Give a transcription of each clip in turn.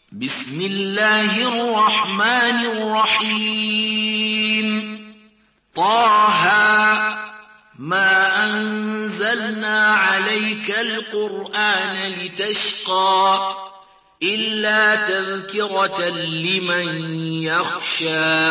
بسم الله الرحمن الرحيم طه ما أنزلنا عليك القرآن لتشقى إلا تذكرة لمن يخشى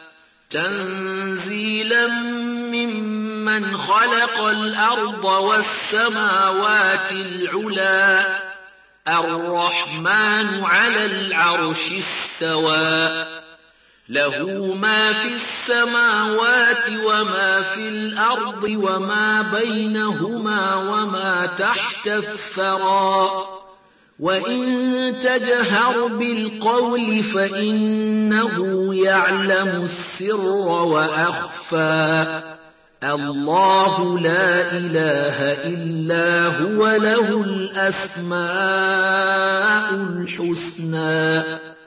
تنزيلا ممن خلق الأرض والسماوات العلى الرحمن على العرش استوى له ما في السماوات وما في الأرض وما بينهما وما تحت الثرى وإن تجهر بالقول فإنه يعلم السر وأخفى الله لا إله إلا هو له الأسماء الحسنى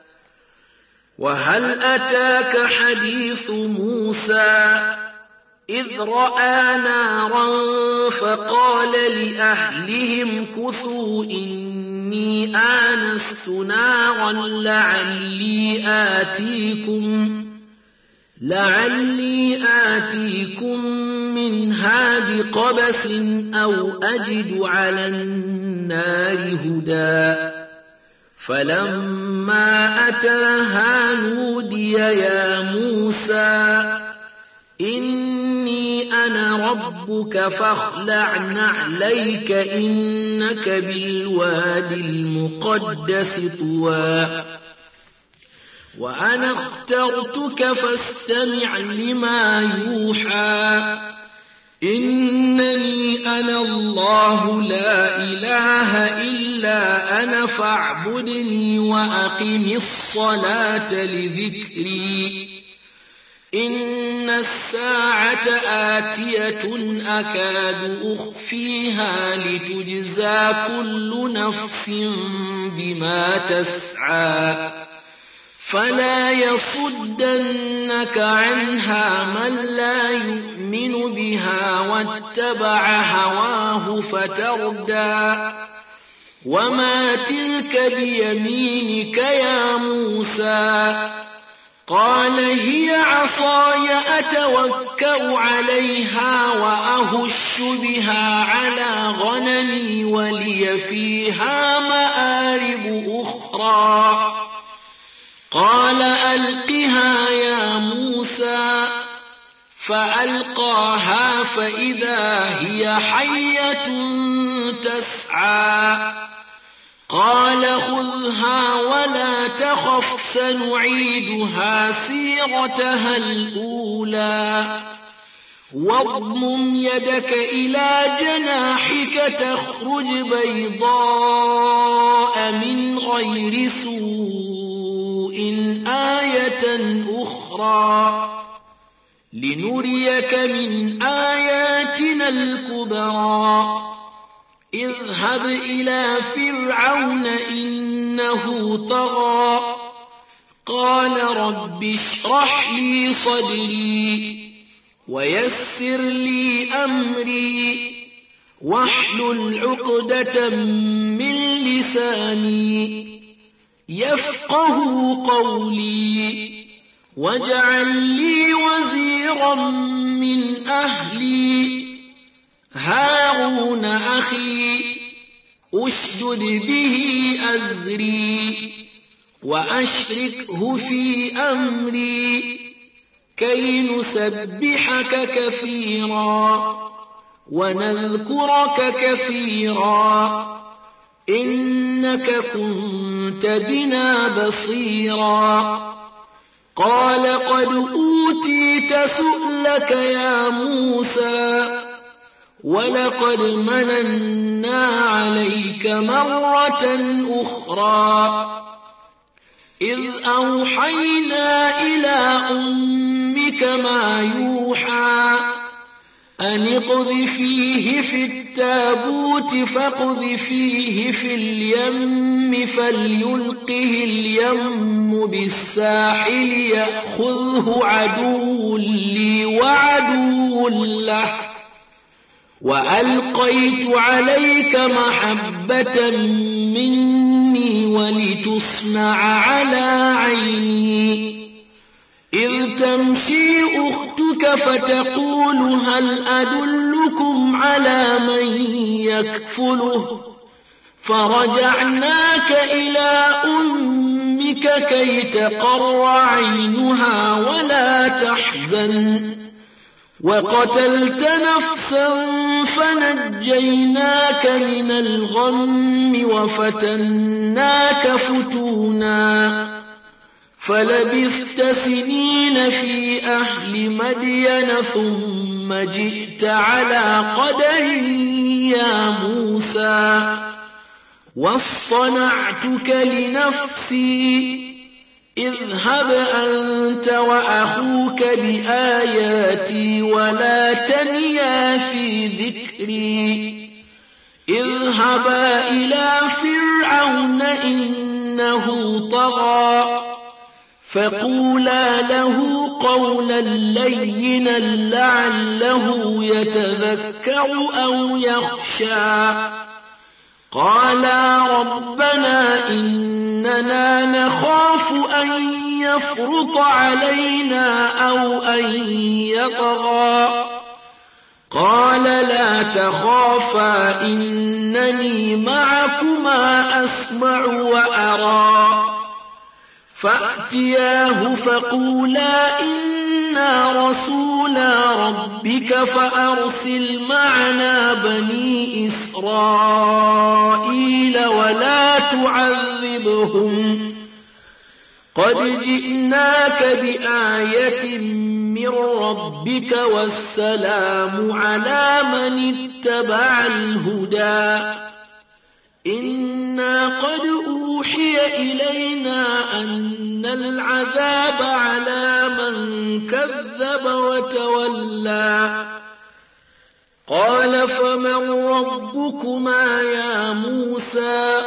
وهل أتاك حديث موسى إذ رأى نارا فقال لأهلهم كثوا إني آنست نارا لعلي آتيكم منها بقبس أو أجد على النار هدى فلما أتاها نودي يا موسى إني أنا ربك فاخلع نعليك إنك بالوادي المقدس طوى وأنا اخترتك فاستمع لما يوحى إنني أنا الله لا إله إلا أنا فاعبدني وأقم الصلاة لذكري إن الساعة آتية أكاد أخفيها لتجزى كل نفس بما تسعى فلا يصدنك عنها من لا يؤمن بها واتبع هواه فتردى وما تلك بيمينك يا موسى قال هي عصاي أتوكأ عليها وأهش بها على غنمي ولي فيها مآرب أخرى قال ألقها يا موسى فألقاها فإذا هي حية تسعى قال خذها ولا تخف سنعيدها سيرتها الأولى واضمم يدك إلى جناحك تخرج بيضاء من غير سوء آية أخرى لنريك من آياتنا الكبرى اذهب إلى فرعون إنه طغى قال رب اشرح لي صدري ويسر لي أمري واحلل عقدة من لساني يفقه قولي واجعل لي وزيرا من أهلي هارون أخي أشدد به أزري وأشركه في أمري كي نسبحك كثيرا ونذكرك كثيرا إنك كنت بنا بصيرا قال قد أوتيت سؤلك يا موسى ولقد مننا عليك مرة أخرى إذ أوحينا إلى أمك ما يوحى أن اقذفيه في التابوت فاقذفيه في اليم فليلقه اليم بالساحل يأخذه عدو لي وعدو له وألقيت عليك محبة مني ولتصنع على عيني إذ تمشي أختك فتقول هل أدلكم على من يكفله فرجعناك إلى أمك كي تقر عينها ولا تحزن وقتلت نفسا فنجيناك من الغم وفتناك فتونا فلبثت سنين في أهل مدين ثم جئت على قدر يا موسى واصطنعتك لنفسي اذهب أنت وأخوك بآياتي ولا تنيا في ذكري اذهبا إلى فرعون إنه طغى فقولا له قولا لينا لعله يتذكر أو يخشى قالا ربنا إننا نخاف أن يفرط علينا أو أن يطغى قال لا تخافا إنني معكما أسمع وأرى فأتياه فقولا إنا رسولا ربك فأرسل معنا بني إسرائيل ولا تعذبهم قد جئناك بآية من ربك والسلام على من اتبع الهدى إنا قد أوحي إلينا أن العذاب على من كذب وتولى قال فمن ربكما يا موسى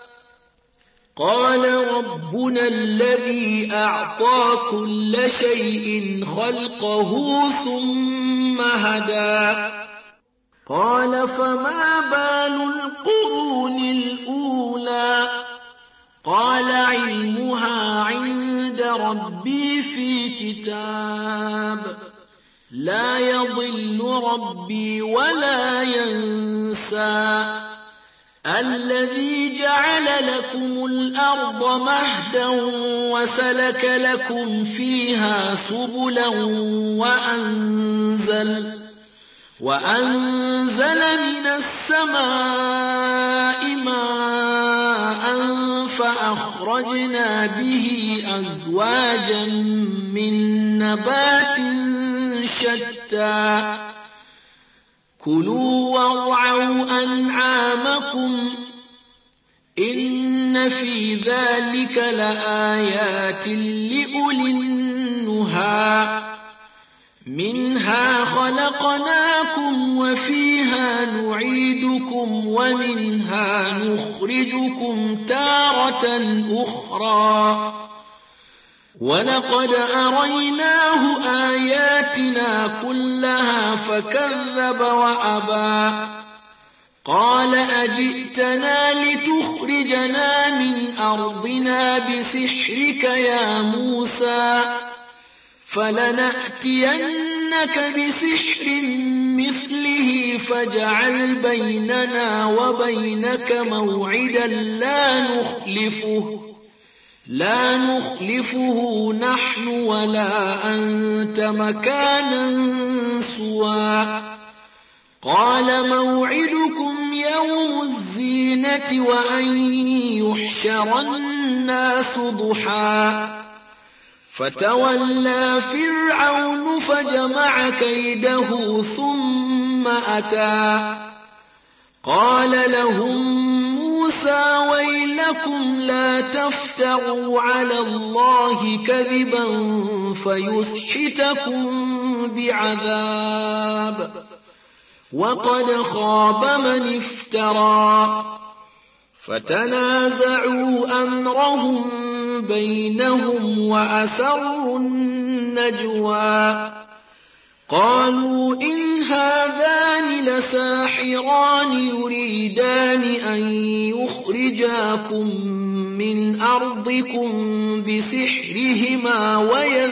قال ربنا الذي أعطى كل شيء خلقه ثم هدى قال فما بال القرون الأولى قال علمها عند ربي في كتاب لا يضل ربي ولا ينسى الذي جعل لكم الأرض مهدا وسلك لكم فيها سبلا وأنزل من السماء ماء فأخرجنا به أزواجا من نبات شتى كلوا وارعوا أنعامكم إن في ذلك لآيات لأولي النهى منها خلقناكم وفيها نعيدكم ومنها نخرجكم تارة أخرى ولقد أريناه آياتنا كلها فكذب وأبى قال أجئتنا لتخرجنا من أرضنا بسحرك يا موسى فلنأتينك بسحر مثله فاجعل بيننا وبينك موعدا لا نخلفه نحن ولا أنت مكانا سوى قال موعدكم يوم الزينة وأن يحشر الناس ضحى فتولى فرعون فجمع كيده ثم أتى قال لهم موسى ويلكم لا تفتروا على الله كذبا فيسحتكم بعذاب وقد خاب من افترى فتنازعوا أمرهم بينهم وأسروا النجوى قالوا إن هذان لساحران يريدان أن يخرجاكم من أرضكم بسحرهما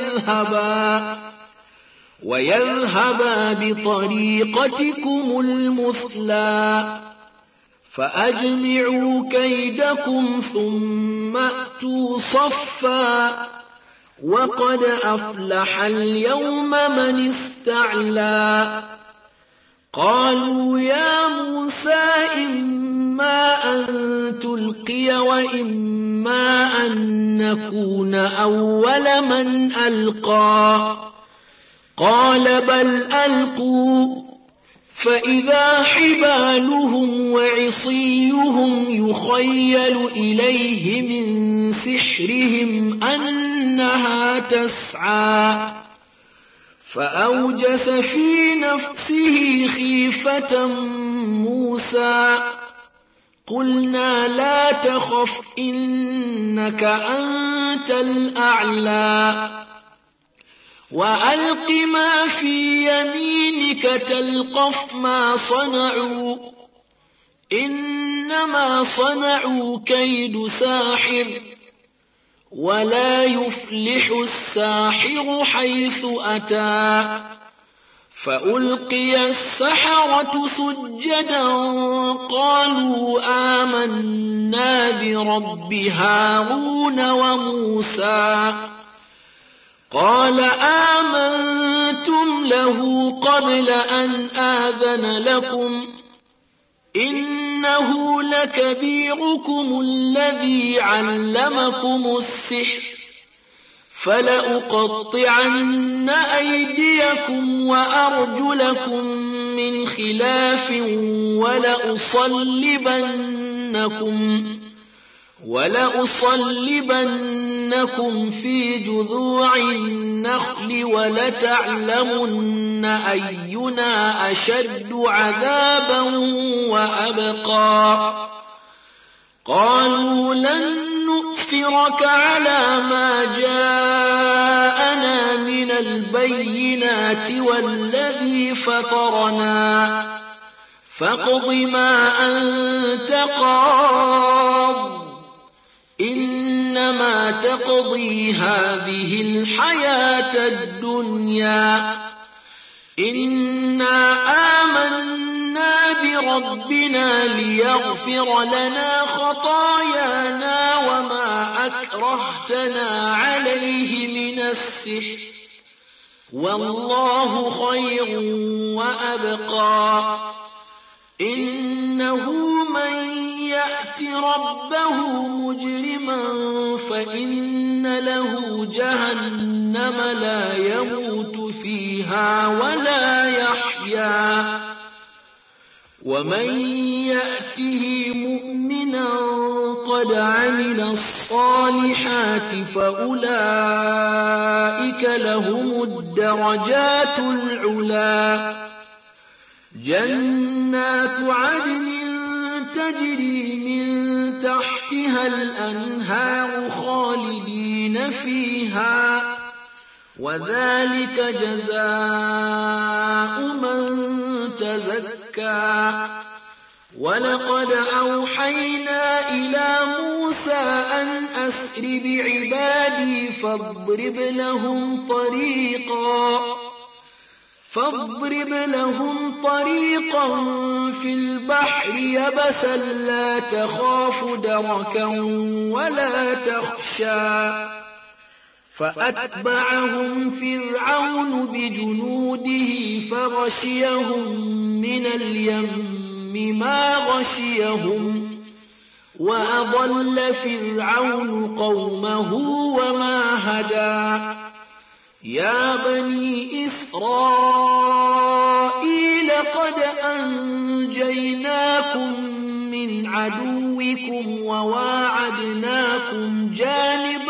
ويذهبا بطريقتكم المثلى فأجمعوا كيدكم ثم أتوا صفا وقد أفلح اليوم من استعلى قالوا يا موسى إما أن تلقي وإما أن نكون أول من ألقى قال بل ألقوا فإذا حبالهم وعصيهم يخيل إليه من سحرهم أنها تسعى فأوجس في نفسه خيفة موسى قلنا لا تخف إنك أنت الأعلى وألق ما في يمينك تلقف ما صنعوا إنما صنعوا كيد ساحر ولا يفلح الساحر حيث أتى فألقي السحرة سجدا قالوا آمنا برب هارون وموسى قال آمنتم له قبل أن آذن لكم إنه لكبيركم الذي علمكم السحر فلأقطعن أيديكم وأرجلكم من خلاف ولأصلبنكم في جذوع النخل ولتعلمن أينا أشد عذابا وأبقى قالوا لن نؤثرك على ما جاءنا من البينات والذي فطرنا فاقض ما أنت قاض إنما تقضي هذه الحياة الدنيا إنا آمنا بربنا ليغفر لنا خطايانا وما أكرهتنا عليه من السحر والله خير وأبقى إنه من يأت ربه مجرما فإن له جهنم لا يموت فيها ولا يحيا ومن يأته مؤمنا قد عمل الصالحات فأولئك لهم الدرجات العلا جنات عدن تجري من تحتها الأنهار خالدين فيها وذلك جزاء من تزكى ولقد أوحينا إلى موسى أن أسر بعبادي فاضرب لهم طريقا في البحر يبسا لا تخاف دركا ولا تخشى فأتبعهم فرعون بجنوده فغشيهم من اليم ما غشيهم وأضل فرعون قومه وما هدى يا بني إسرائيل قد أنجيناكم من عدوكم وواعدناكم جانب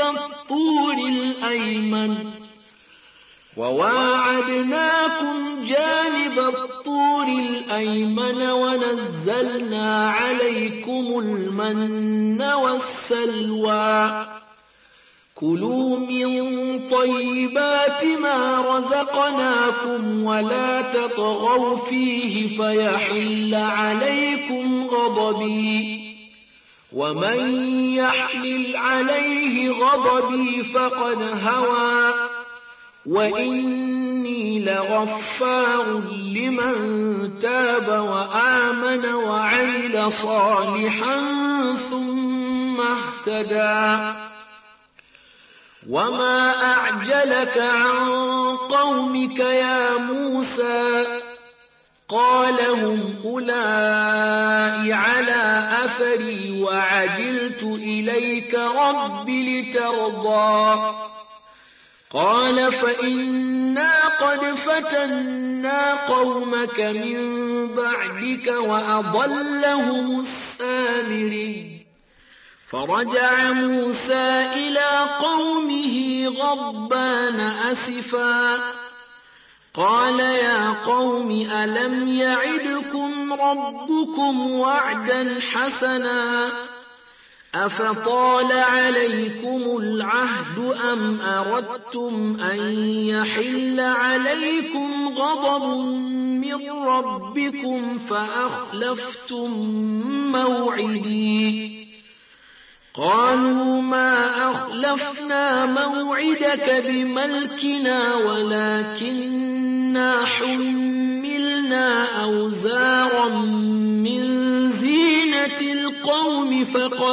الطور الأيمن ونزلنا عليكم المن والسلوى كلوا من طيبات ما رزقناكم ولا تطغوا فيه فيحل عليكم غضبي ومن يحلل عليه غضبي فقد هوى وإني لغفار لمن تاب وآمن وعمل صالحا ثم اهتدى وما أعجلك عن قومك يا موسى قال هم أولئك على أثري وعجلت إليك رب لترضى قال فإنا قد فتنا قومك من بعدك وأضلهم السامري فرجع موسى إلى قومه غضبان أسفا قال يا قوم ألم يعدكم ربكم وعدا حسنا أفطال عليكم العهد أم أردتم أن يحل عليكم غضب من ربكم فأخلفتم موعدي قالوا ما أخلفنا موعدك بملكنا ولكننا حملنا أوزارا من زينة القوم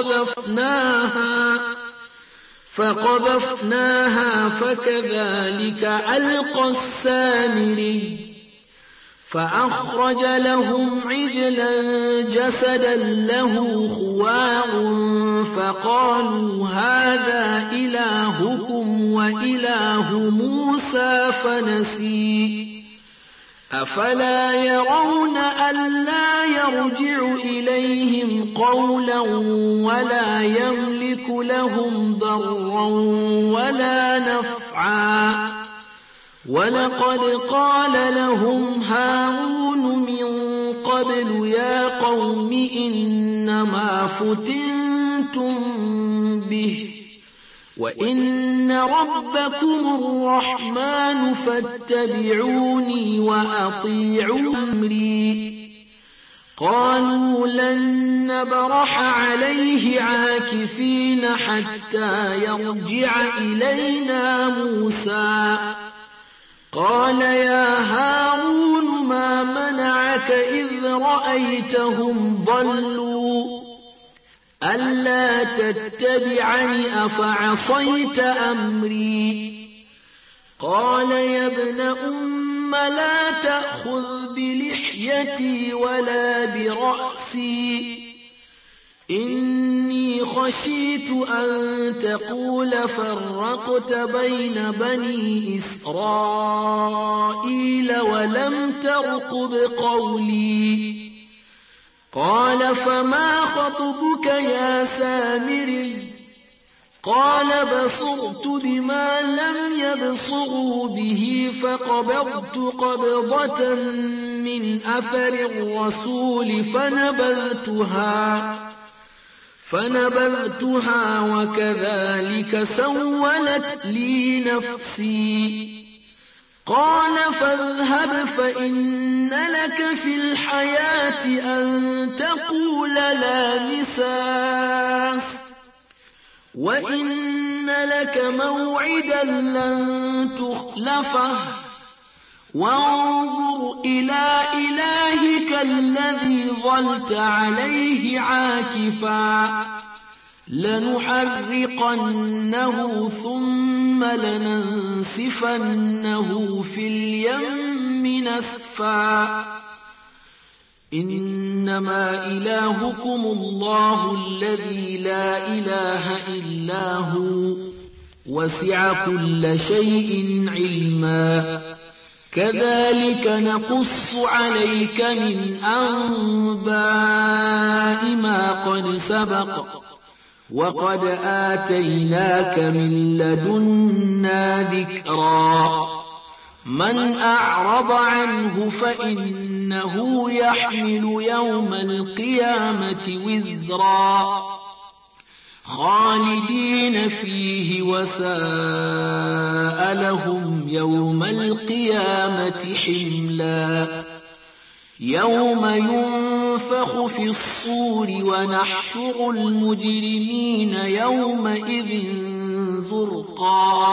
فقذفناها فكذلك ألقى السامري فأخرج لهم عجلا جسدا له خوار فقالوا هذا إلهكم وإله موسى فنسي أفلا يرون ألا يرجع إليهم قولا ولا يملك لهم ضرا ولا نفعا ولقد قال لهم هارون من قبل يا قوم إنما فتنتم به وإن ربكم الرحمن فاتبعوني وأطيعوا أمري قالوا لن نبرح عليه عاكفين حتى يرجع إلينا موسى قال يا هارون ما منعك إذ رأيتهم ضلوا ألا تتبعني أفعصيت أمري قال يا ابن أم لا تأخذ بلحيتي ولا برأسي إني خشيت أن تقول فرقت بين بني إسرائيل ولم ترقب قولي قال فما خطبك يا سامري قال بصرت بما لم يبصروا به فقبضت قبضة من أثر الرسول فنبذتها وكذلك سولت لي نفسي قال فاذهب فإن لك في الحياة أن تقول لا مساس وإن لك موعدا لن تخلفه وانظر إلى إلهك الذي ظلت عليه عاكفا لنحرقنه ثم لننسفنه في اليم نسفا إنما إلهكم الله الذي لا إله إلا هو وسع كل شيء علما كذلك نقص عليك من أنباء ما قد سبق وقد آتيناك من لدنا ذكرا من أعرض عنه فإنه يحمل يوم القيامة وزرا خالدين فيه وساء لهم يوم القيامة حملا يوم ينفخ ينفخ في الصور ونحشر المجرمين يومئذ زرقا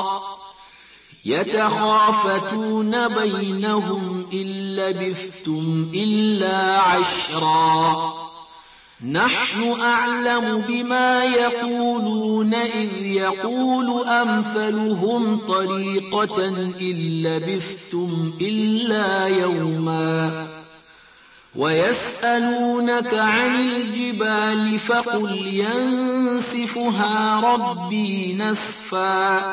يتخافتون بينهم إن لبثتم إلا عشرا نحن أعلم بما يقولون إذ يقول أمثلهم طريقة إن لبثتم إلا يوما ويسألونك عن الجبال فقل ينسفها ربي نسفا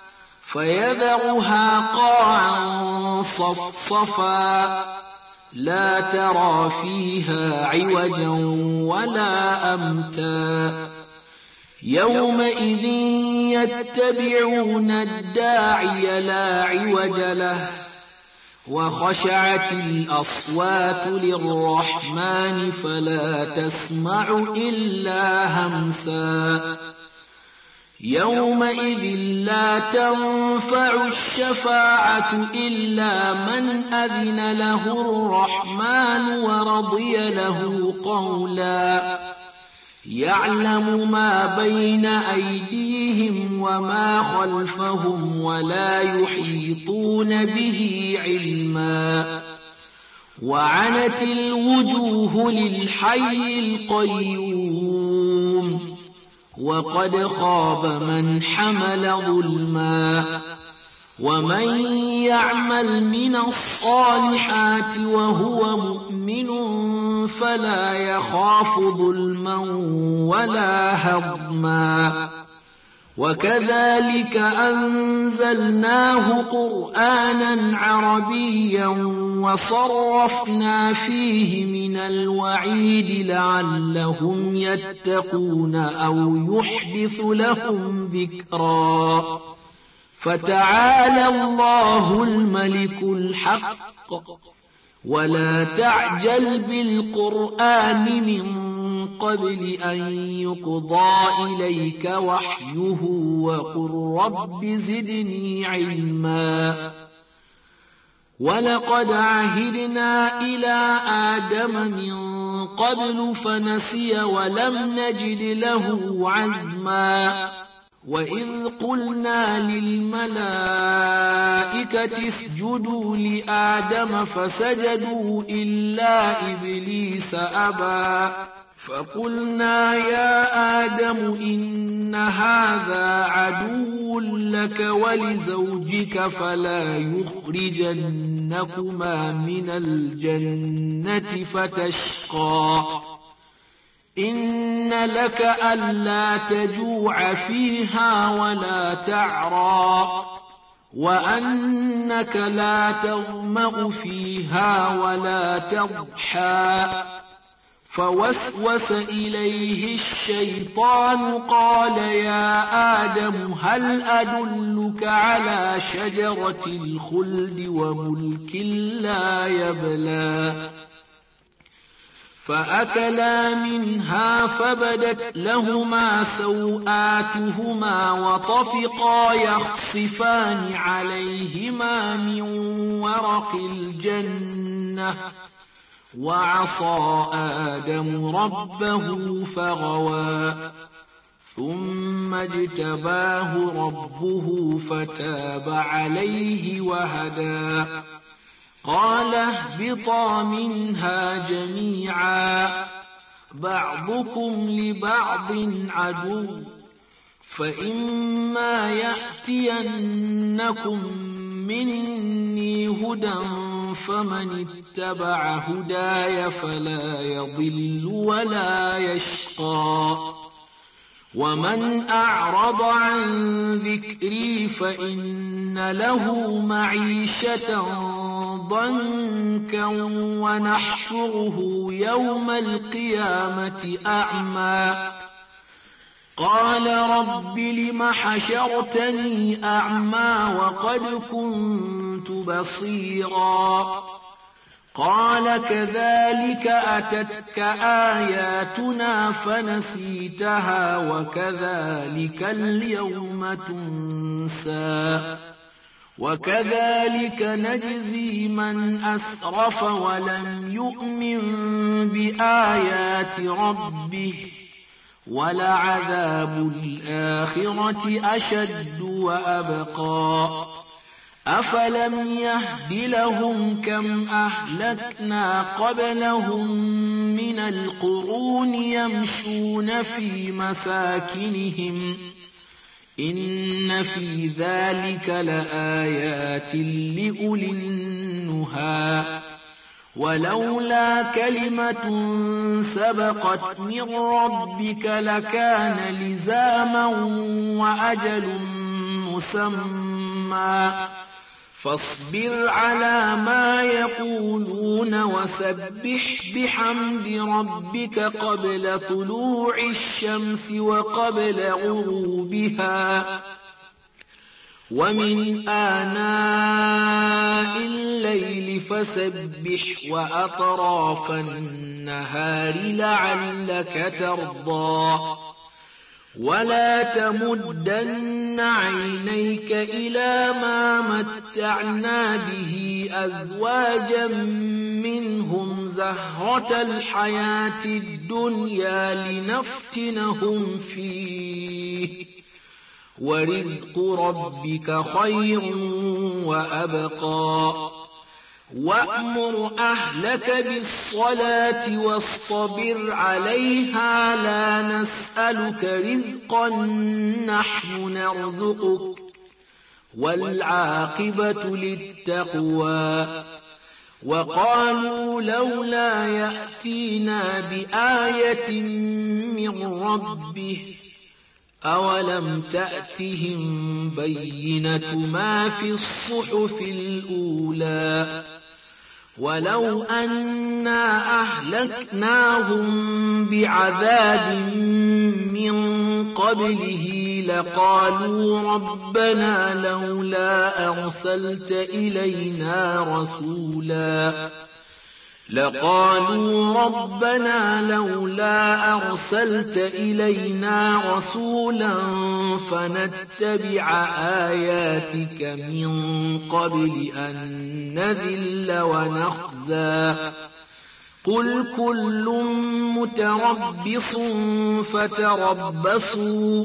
فيذرها قاعا صفصفا لا ترى فيها عوجا ولا أمتا يومئذ يتبعون الداعي لا عوج له وخشعت الأصوات للرحمن فلا تسمع إلا همسا يومئذ لا تنفع الشفاعة إلا من أذن له الرحمن ورضي له قولا يعلم ما بين أيديهم وما خلفهم ولا يحيطون به علما وعنت الوجوه للحي القيوم وقد خاب من حمل ظلما ومن يعمل من الصالحات وهو مؤمن فلا يخاف ظلما ولا هضما وكذلك أنزلناه قرآنا عربيا وصرفنا فيه من الوعيد لعلهم يتقون أو يحدث لهم ذكرا فتعالى الله الملك الحق ولا تعجل بالقرآن من قبل أن يقضى إليك وحيه وقل رب زدني علما ولقد عهدنا إلى آدم من قبل فنسي ولم نجد له عزما وإذ قلنا للملائكة اسجدوا لآدم فسجدوا إلا إبليس أبى فقلنا يا آدم إن هذا عدو لك ولزوجك فلا يخرجنكما من الجنة فتشقى إن لك ألا تجوع فيها ولا تعرى وأنك لا تظمأ فيها ولا تضحى فوسوس إليه الشيطان قال يا آدم هل أدلك على شجرة الخلد وملك لا يبلى فأكلا منها فبدت لهما سوآتهما وطفقا يخصفان عليهما من ورق الجنة وعصى آدم ربه فغوى ثم اجتباه ربه فتاب عليه وهدى قال اهبطا منها جميعا بعضكم لبعض عدو فإما يأتينكم مني هدى فمن اتبع هداي فلا يضل ولا يشقى ومن أعرض عن ذكري فإن له معيشة ضنكا ونحشره يوم القيامة أعمى قال رب لم حشرتني أعمى وقد كنت بصيرا قال كذلك أتتك آياتنا فنسيتها وكذلك اليوم تنسى وكذلك نجزي من أسرف ولم يؤمن بآيات ربه ولعذاب الآخرة أشد وأبقى أفلم يهد لهم كم أهلكنا قبلهم من القرون يمشون في مساكنهم إن في ذلك لآيات لأولي النهى ولولا كلمة سبقت من ربك لكان لزاما وأجل مسمى فاصبر على ما يقولون وسبح بحمد ربك قبل طلوع الشمس وقبل غروبها ومن آناء الليل فسبح وأطراف النهار لعلك ترضى ولا تمدن عينيك إلى ما متعنا به أزواجا منهم زهرة الحياة الدنيا لنفتنهم فيه ورزق ربك خير وأبقى وأمر أهلك بالصلاة واصطبر عليها لا نسألك رزقا نحن نرزقك والعاقبة للتقوى وقالوا لولا يأتينا بآية من ربه أولم تأتهم بينة ما في الصحف الأولى ولو أنا أهلكناهم بعذاب من قبله لقالوا ربنا لولا أرسلت إلينا رسولا فنتبع آياتك من قبل أن نذل ونخزى قل كل متربص فتربصوا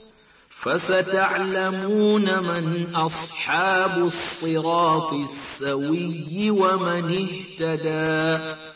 فستعلمون من أصحاب الصراط السوي ومن اهتدى